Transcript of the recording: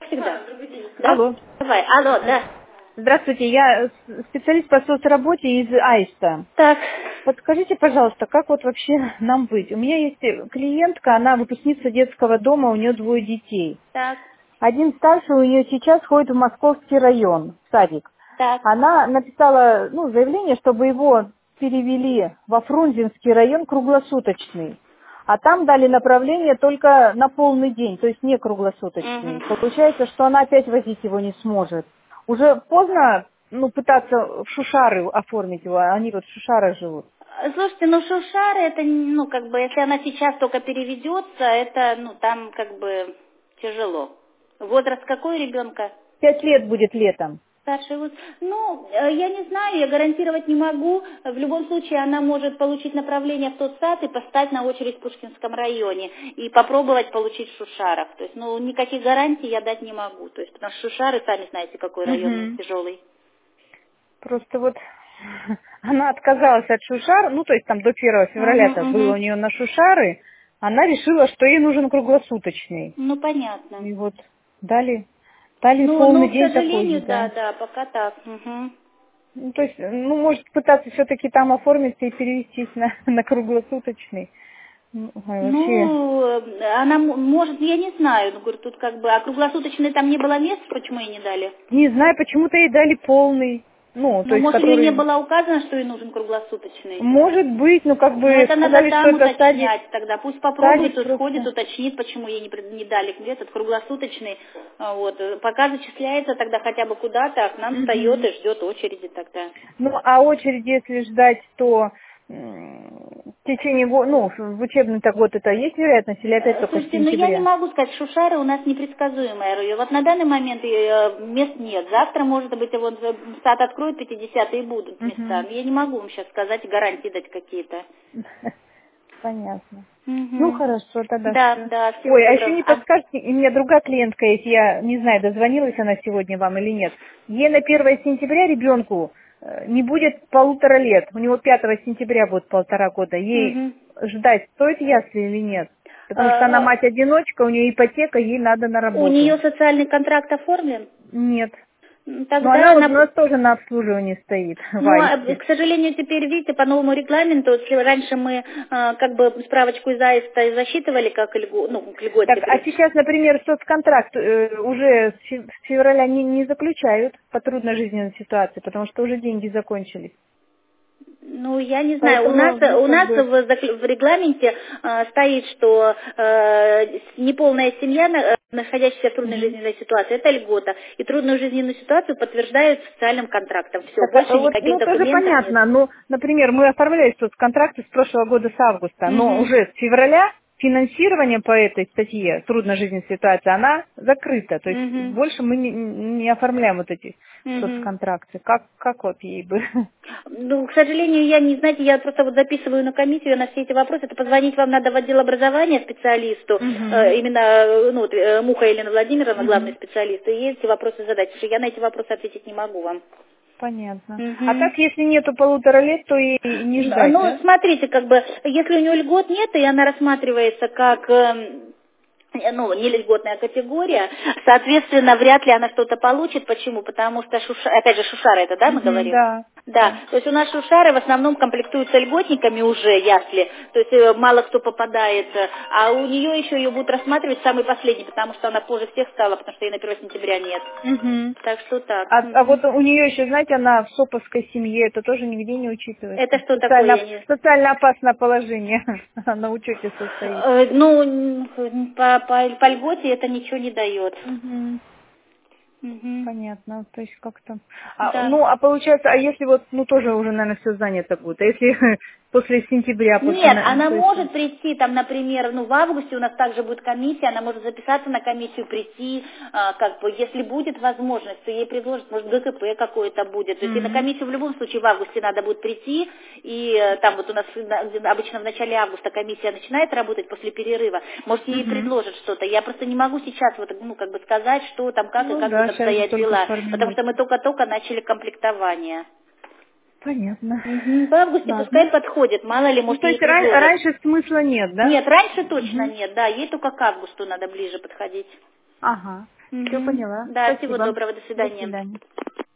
всегда. Да? Алло. Давай, алло, да. Здравствуйте, я специалист по соцработе из Аиста. Так. Подскажите, пожалуйста, как вот вообще нам быть? У меня есть клиентка, она выпускница детского дома, у нее 2 детей. Так. Один старший у нее сейчас ходит в Московский район, в садик. Так. Она написала заявление, чтобы его перевели во Фрунзенский район круглосуточный. А там дали направление только на полный день, то есть не круглосуточный. Угу. Получается, что она опять возить его не сможет. Уже поздно пытаться в Шушары оформить его, они вот в Шушарах живут. Слушайте, Шушары, это, если она сейчас только переведется, это, там, тяжело. Возраст какой ребенка? 5 лет будет летом. Старший вуз. Я не знаю, я гарантировать не могу. В любом случае, она может получить направление в тот сад и поставить на очередь в Пушкинском районе и попробовать получить в Шушарах. То есть, никаких гарантий я дать не могу. То есть, потому что Шушары, сами знаете, какой район тяжелый. Просто вот она отказалась от Шушар, то есть там до 1 февраля-то было у нее на Шушары, она решила, что ей нужен круглосуточный. Понятно. И вот дали полный к день сожалению, такой же, да, пока так. Угу. То есть, может пытаться все-таки там оформиться и перевестись на круглосуточный. Вообще. Она может, я не знаю, говорю, тут а круглосуточный там не было мест, почему ей не дали? Не знаю, почему-то ей дали полный. То есть, может, который... у нее не было указано, что ей нужен круглосуточный? Может быть, это сказали, надо там что это уточнять тогда. Пусть попробует, садик сходит, просто. уточнит, почему ей не дали этот круглосуточный. Пока зачисляется тогда хотя бы куда-то, а к нам встает и ждет очереди тогда. А очередь, если ждать, то в течение в учебный-то год это есть вероятность или опять только в Слушайте, сентябре? я не могу сказать, Шушары у нас непредсказуемая район. Вот на данный момент мест нет. Завтра, может быть, сад откроют 50 и будут места. Я не могу вам сейчас сказать, гарантии дать какие-то. Понятно. Угу. Хорошо, тогда всё. Да, всего Ой, а доброго. еще не подскажете, у меня другая клиентка есть, я не знаю, дозвонилась она сегодня вам или нет. Ей на 1 сентября ребенку не будет 1,5 лет, у него 5 сентября будет 1,5 года. Ей ждать стоит ясли или нет? Потому что она мать-одиночка, у нее ипотека, ей надо на работу. У нее социальный контракт оформлен? Нет. Тогда она она... у нас тоже на обслуживании стоит в Аисте. К сожалению, теперь, видите, по новому регламенту, если раньше мы справочку из Аиста засчитывали как к льготе. Так, а сейчас, например, соцконтракт уже с февраля не заключают по трудножизненной ситуации, потому что уже деньги закончились. Я не знаю, Поэтому, у нас в регламенте стоит, что неполная семья, находящаяся в трудной жизненной ситуации, это льгота. И трудную жизненную ситуацию подтверждают социальным контрактом. Все, больше никаких документов тоже понятно, нет. Например, мы оформляли соцконтракты с прошлого года, с августа, но уже с февраля финансирование по этой статье «Трудная жизненная ситуация», она закрыта. То есть больше мы не оформляем вот эти соцконтракты. Как вот ей бы? К сожалению, я не, знаете, я просто записываю на комиссию на все эти вопросы. Это позвонить вам надо в отдел образования специалисту, именно Муха Елена Владимировна, главный специалист, и ей эти вопросы задать, потому что я на эти вопросы ответить не могу вам. Понятно. А так, если нету 1,5 лет, то и не ждать, да? Смотрите, если у нее льгот нет, и она рассматривается как... не льготная категория, соответственно, вряд ли она что-то получит. Почему? Потому что, опять же, Шушары это, да, мы говорим? Да. То есть у нас Шушары в основном комплектуются льготниками уже, ясли, то есть мало кто попадает, а у нее еще ее будут рассматривать самый последний, потому что она позже всех стала, потому что ей на 1 сентября нет. Так что так. А вот у нее еще, знаете, она в СОПовской семье, это тоже нигде не учитывается. Это что такое? Социально опасное положение на учете состоит. По льготе это ничего не дает. Понятно, то есть как-то... А получается, а если тоже уже, наверное, все занято будет, а если после сентября... Нет, она может прийти, там, например, в августе у нас также будет комиссия, она может записаться на комиссию, прийти, если будет возможность, то ей предложат, может, ГКП какое-то будет, то есть и на комиссию в любом случае в августе надо будет прийти, и там у нас обычно в начале августа комиссия начинает работать после перерыва, может, ей предложат что-то, я просто не могу сейчас сказать, что там, как будут обстоять дела, потому что мы только-только начали комплектование. Понятно. В августе пускай подходит, мало ли, может, то есть раньше смысла нет, да? Нет, раньше точно нет, да, ей только к августу надо ближе подходить. Ага. Все поняла. Да, Спасибо. всего доброго, до свидания. До свидания.